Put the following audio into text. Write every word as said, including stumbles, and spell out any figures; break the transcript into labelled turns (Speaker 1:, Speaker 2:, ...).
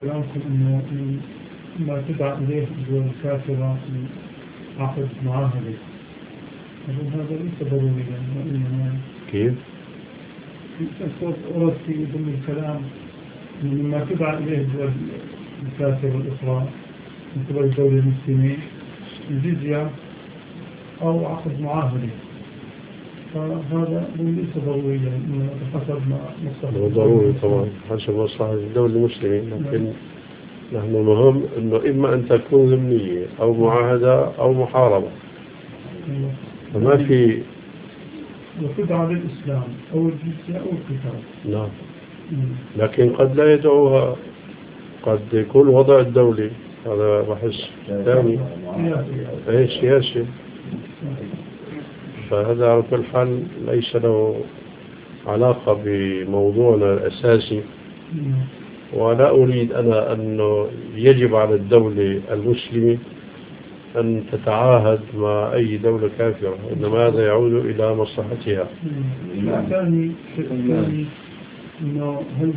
Speaker 1: كلامكم انه ما تدعى اليه الدول الكافرة من عقد معاهدة، هذا ليس ضروريا وانما
Speaker 2: كيف؟
Speaker 1: الصوت ورد في ضمن الكلام مما تدعى اليه الدول الكافرة الأخرى من قبل الدولة المسلمين الجزية أو عقد معاهدة، فهذا ليس ضروريا حسب ما مصلحة.
Speaker 2: ضروري طبعا حسب مصلحة الدولة المسلمين، لكن نحن المهم انه اما ان تكون ضمنية او معاهدة او محاربة، فما في
Speaker 1: وتدعى للإسلام أو الجزية أو القتال.
Speaker 2: نعم، لكن قد لا يدعوها، قد يكون وضع الدولي هذا بحث ثاني اي سياسي، فهذا على كل حال ليس له علاقة بموضوعنا الأساسي. ولا أريد أنا أنه يجب على الدولة المسلمة أن تتعاهد مع أي دولة كافرة، إنما هذا يعود إلى مصلحتها.
Speaker 1: الثاني شيء ثاني إنه